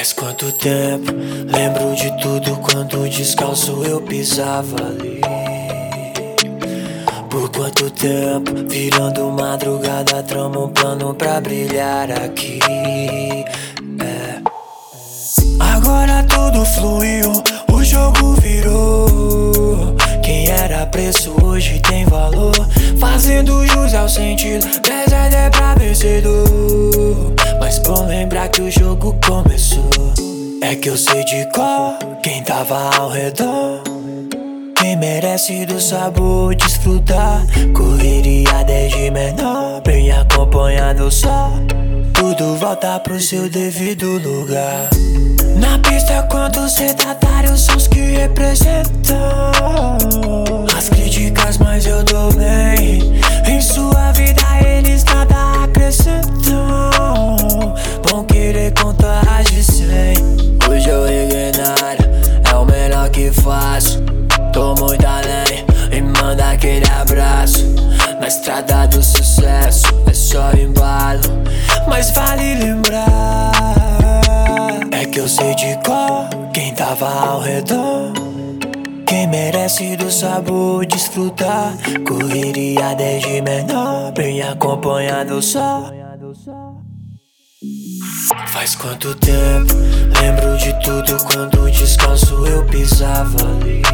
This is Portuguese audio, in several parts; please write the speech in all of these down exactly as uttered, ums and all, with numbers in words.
Faz quanto tempo, lembro de tudo quando descalço eu pisava ali. Por quanto tempo, virando madrugada, tramo um plano pra brilhar aqui. É. Agora tudo fluiu, o jogo virou. Quem era preço hoje tem valor, fazendo jus ao sentido. dez é dez pra vencedor, mas bom lembrar que o jogo começou. É que eu sei de cor quem tava ao redor, quem merece do sabor desfrutar. Correria desde menor, bem acompanhado só. Tudo volta pro seu devido lugar. Na pista quantos retardários são os que representam as críticas, mas eu tô bem. Em sua vida eles nada acrescentam, vão querer contar de cem. Hoje eu ignorar, é o melhor que faço. Tô muito além e manda aquele abraço. Na estrada do sucesso é só embalo, mas vale lembrar. É que eu sei de cor quem tava ao redor, quem merece do sabor desfrutar. Correria desde menor, bem acompanhado só. Faz quanto tempo, lembro de tudo quando descalço eu pisava ali.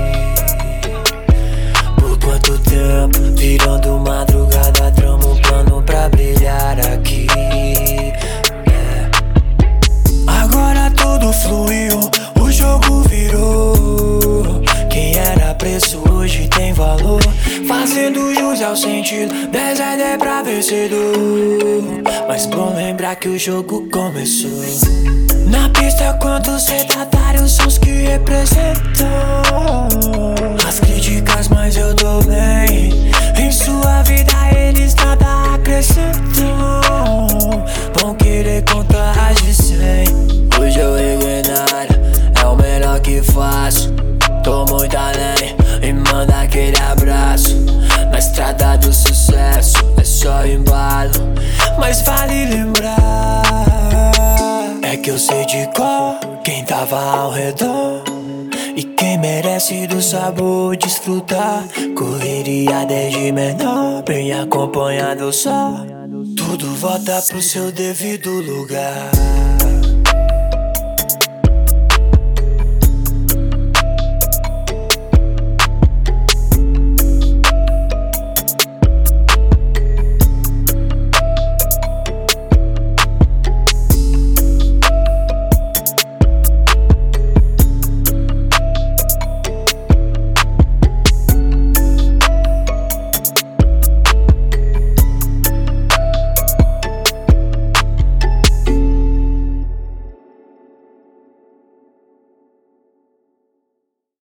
Por quanto tempo, virando madrugada, tramo um plano pra brilhar aqui. É. Agora tudo fluiu, o jogo virou. Quem era preço hoje tem valor, fazendo jus ao sentido. dez é dez pra vencedor, mas bom lembrar que o jogo começou. Na pista quantos retardários são os que representam as críticas, mas eu tô bem. Em sua vida eles nada acrescentam, vão querer contar de cem. Hoje eu ignoro, é o melhor que faço. Tô muito além e manda aquele abraço. Na estrada do sucesso é só embalo, mas vale lembrar. É que eu sei de cor quem tava ao redor, e quem merece do sabor desfrutar. Correria desde menor, bem acompanhado só. Tudo volta pro seu devido lugar.